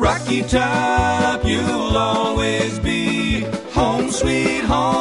Rocky Top, you'll always be home sweet home.